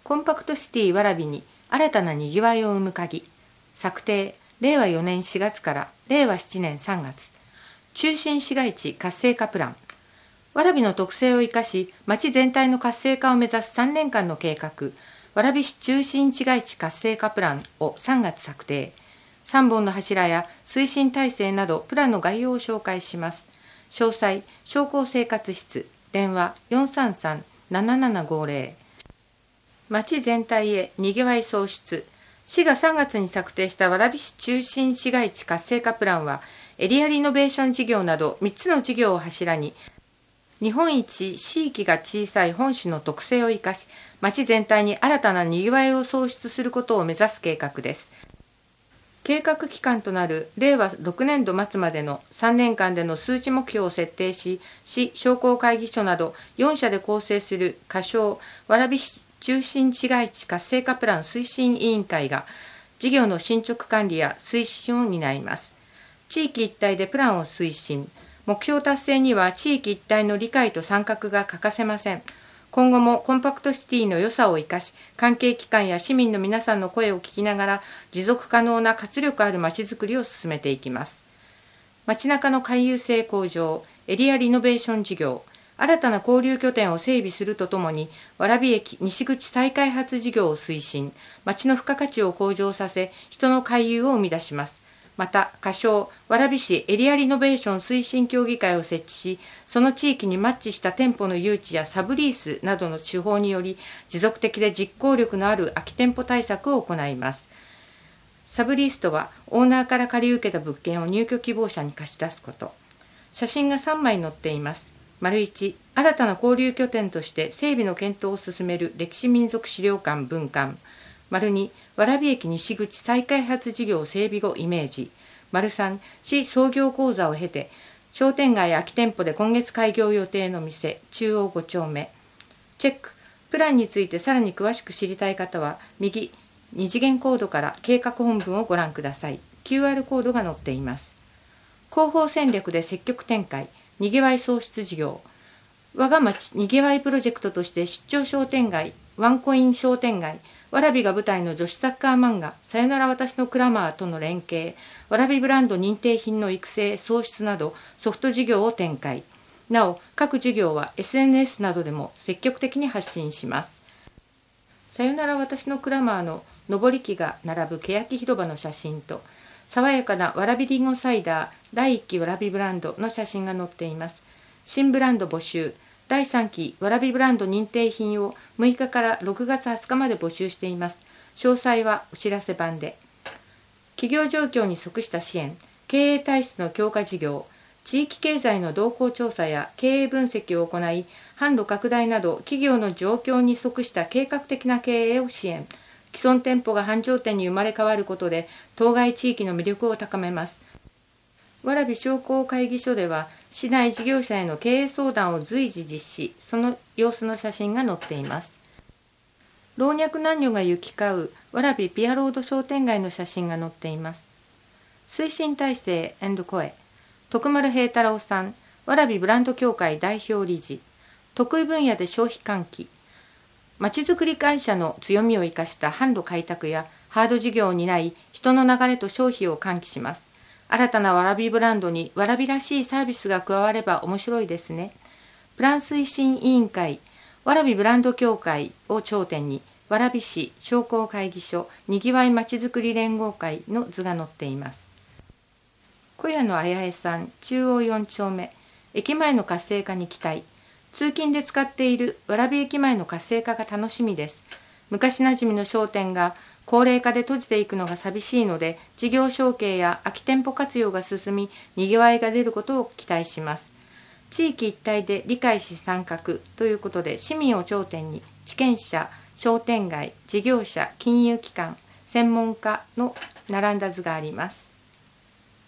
コンパクトシティ蕨に新たなにぎわいを生む鍵。策定、令和4年4月から令和7年3月。中心市街地活性化プラン。蕨の特性を生かし、町全体の活性化を目指す3年間の計画、蕨市中心市街地活性化プランを3月策定。3本の柱や推進体制などプランの概要を紹介します。詳細、商工生活室、電話433-7750。町全体へにぎわい創出。市が3月に策定した蕨市中心市街地活性化プランは、エリアリノベーション事業など3つの事業を柱に、日本一市域が小さい本市の特性を生かし、町全体に新たなにぎわいを創出することを目指す計画です。計画期間となる令和6年度末までの3年間での数値目標を設定し、市商工会議所など4社で構成する仮称蕨市中心市街地活性化プラン推進委員会が事業の進捗管理や推進を担います。地域一体でプランを推進。目標達成には地域一体の理解と参画が欠かせません。今後もコンパクトシティの良さを生かし、関係機関や市民の皆さんの声を聞きながら、持続可能な活力あるまちづくりを進めていきます。街中の回遊性向上、エリアリノベーション事業、新たな交流拠点を整備するとともに、蕨駅西口再開発事業を推進、街の付加価値を向上させ、人の回遊を生み出します。また、仮称、蕨市エリアリノベーション推進協議会を設置し、その地域にマッチした店舗の誘致やサブリースなどの手法により、持続的で実行力のある空き店舗対策を行います。サブリースとは、オーナーから借り受けた物件を入居希望者に貸し出すこと。写真が3枚載っています。1、新たな交流拠点として整備の検討を進める歴史民俗資料館分館。2、蕨駅西口再開発事業整備後イメージ。3、市創業講座を経て、商店街空き店舗で今月開業予定の店、中央5丁目。チェック。プランについてさらに詳しく知りたい方は、右、2次元コードから計画本文をご覧ください。QR コードが載っています。広報戦略で積極展開、にぎわい創出事業。我が町にぎわいプロジェクトとして出張商店街、ワンコイン商店街、蕨が舞台の女子サッカー漫画、さよなら私のクラマーとの連携、蕨ブランド認定品の育成・創出などソフト事業を展開。なお、各事業は SNS などでも積極的に発信します。さよなら私のクラマーの上り機が並ぶ欅広場の写真と、爽やかな蕨りんごサイダー第1期蕨ブランドの写真が載っています。新ブランド募集。第3期蕨ブランド認定品を6日から6月20日まで募集しています。詳細はお知らせ版で。企業状況に即した支援、経営体質の強化事業、地域経済の動向調査や経営分析を行い、販路拡大など企業の状況に即した計画的な経営を支援。既存店舗が繁盛店に生まれ変わることで、当該地域の魅力を高めます。蕨商工会議所では、市内事業者への経営相談を随時実施、その様子の写真が載っています。老若男女が行き交う蕨ピアロード商店街の写真が載っています。推進体制&声、徳丸平太郎さん、蕨ブランド協会代表理事、得意分野で消費喚起、まちづくり会社の強みを生かした販路開拓やハード事業を担い、人の流れと消費を喚起します。新たな蕨ブランドに蕨らしいサービスが加われば面白いですね。プラン推進委員会、蕨ブランド協会を頂点に、蕨市商工会議所にぎわいまちづくり連合会の図が載っています。小谷野綾江さん、中央4丁目、駅前の活性化に期待。通勤で使っている蕨駅前の活性化が楽しみです。昔なじみの商店が高齢化で閉じていくのが寂しいので、事業承継や空き店舗活用が進み、にぎわいが出ることを期待します。地域一体で理解し参画ということで、市民を頂点に地権者、商店街、事業者、金融機関、専門家の並んだ図があります。